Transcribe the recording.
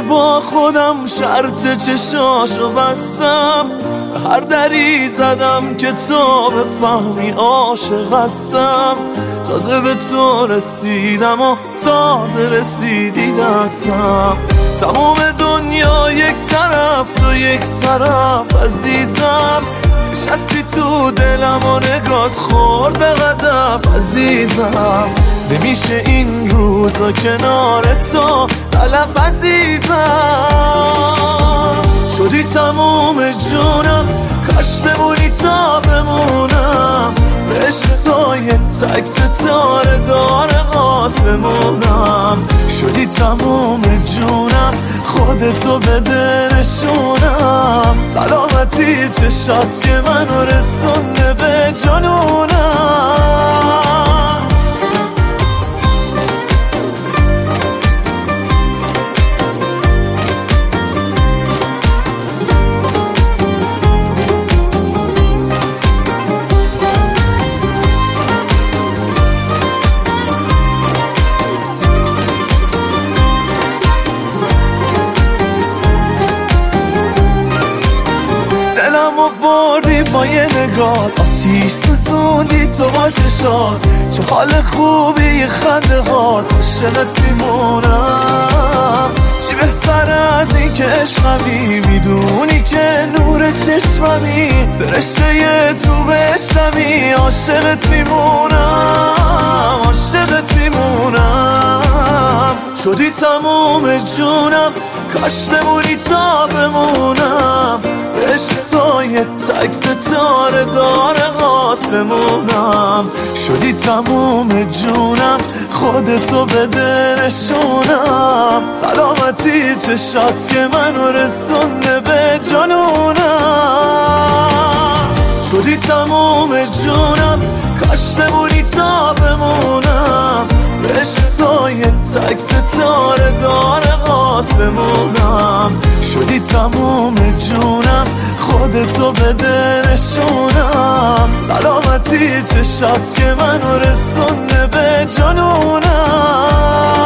با خودم شرط چشاشو بستم، هر دری زدم که تو بفهمی عاشق هستم. تازه به تو رسیدم و تازه رسیدی دستم. تمام دنیا یک طرف تو یک طرف عزیزم، نشستی تو دلم و نگات خورد به قدف عزیزم. نمیشه این روزا کنار تو تلف عزیزم. شدی تموم جونم، کاش بمونی تا بمونم. به عشق تو یه تک ستاره دار آسمونم. شدی تموم جونم، خودتو بده نشونم. سلامتی چشات که منو رسونده به جنونم. دلمو بردی با یه نگاه، آتیش سوزوندی تو با چشات. چه حال خوبی یه خنده هات، عاشقت میمونم. چی بهتر از این که عشقمی، میدونی که نور چشممی. فرشته یه تو بشنمی، عاشقت میمونم، عاشقت میمونم. شدی تموم جونم، کاش بمونی تا بمونم. عشق تو یه تک ستاره دار آسمونم. شدی تموم جونم، خودتو بده نشونم. سلامتی چشات که منو رسونده به جنونم. شدی تموم جونم، کاش بمونی تا بمونم. عشق تو یه تک ستاره دار آسمونم. شدی تموم جونم، خودتو بده نشونم. سلامتی چشات که منو رسونده به جنونم.